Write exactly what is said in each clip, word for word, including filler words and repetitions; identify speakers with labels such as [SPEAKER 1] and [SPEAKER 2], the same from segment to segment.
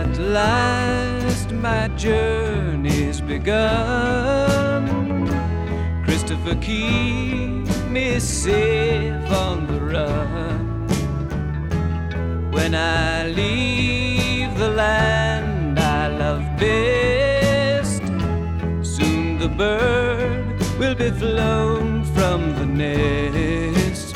[SPEAKER 1] at last my journey's begun. Christopher, keep me safe on the run. When I leave the land I love best, soon the bird will be flown from the nest.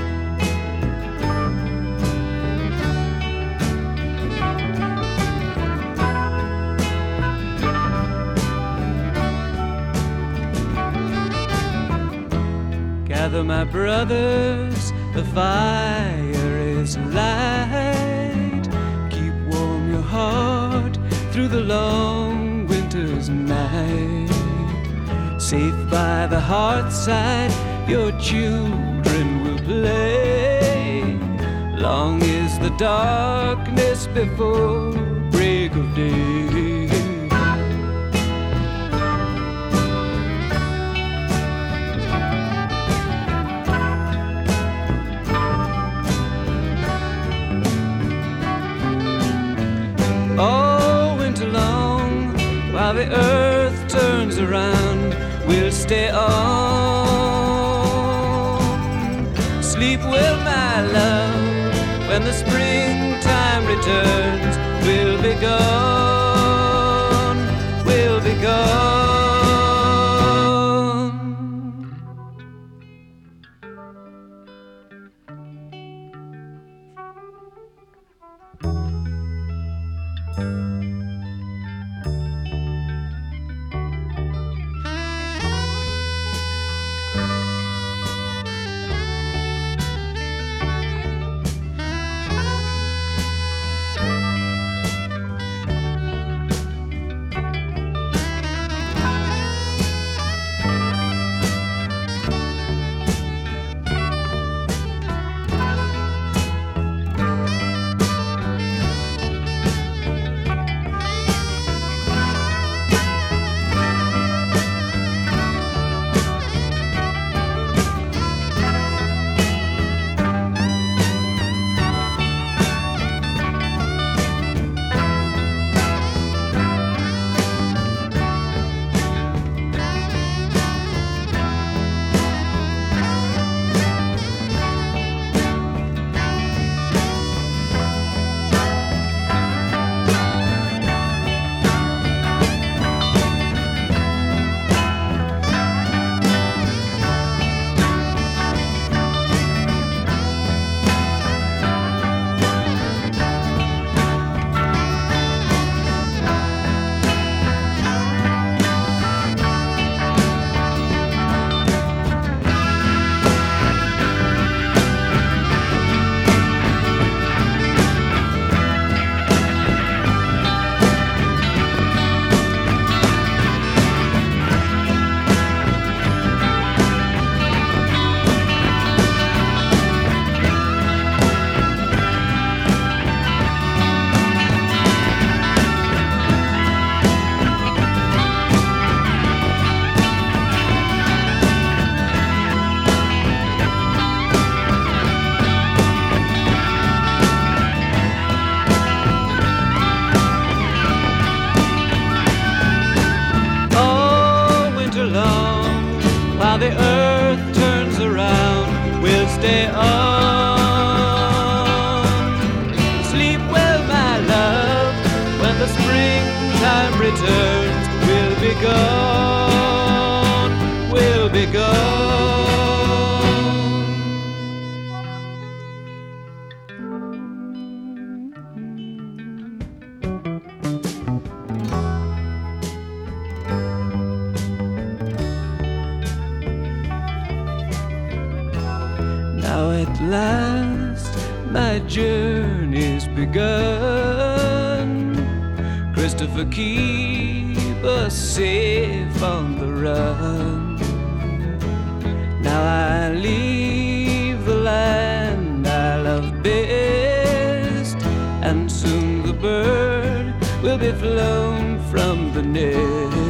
[SPEAKER 1] Gather my brothers, the fire is light. Keep warm your heart through the long winter's night. Safe by the hearthside your children will play. Long is the darkness before break of day. All winter long, while the earth turns around, we'll stay on. Sleep well, my love, when the springtime returns. We'll be gone, we'll be gone. While the earth turns around, we'll stay on. Sleep well, my love, when the springtime returns. We'll be gone, we'll be gone. Now at last my journey's begun. Christopher, keep us safe on the run. Now I leave the land I love best, and soon the bird will be flown from the nest.